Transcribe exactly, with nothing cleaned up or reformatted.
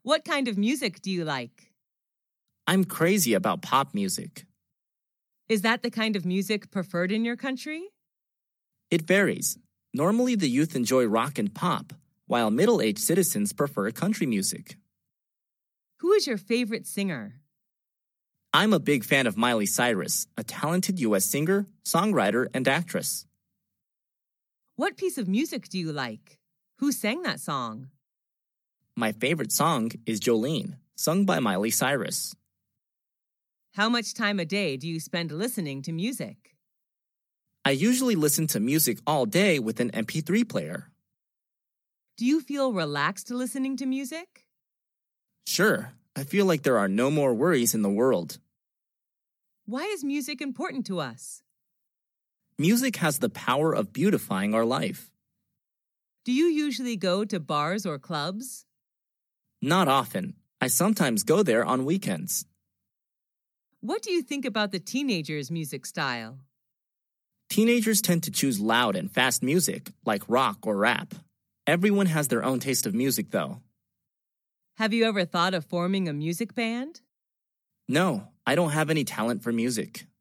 What kind of music do you like? I'm crazy about pop music. Is that the kind of music preferred in your country? It varies. Normally, the youth enjoy rock and pop, while middle-aged citizens prefer country music. Who is your favorite singer? I'm a big fan of Miley Cyrus, a talented U S singer, songwriter, and actress. What piece of music do you like? Who sang that song? My favorite song is Jolene, sung by Miley Cyrus. How much time a day do you spend listening to music? I usually listen to music all day with an M P three player. Do you feel relaxed listening to music? Sure, I feel like there are no more worries in the world. Why is music important to us? Music has the power of beautifying our life. Do you usually go to bars or clubs? Not often. I sometimes go there on weekends. What do you think about the teenagers' music style? Teenagers tend to choose loud and fast music, like rock or rap. Everyone has their own taste of music, though. Have you ever thought of forming a music band? No, I don't have any talent for music.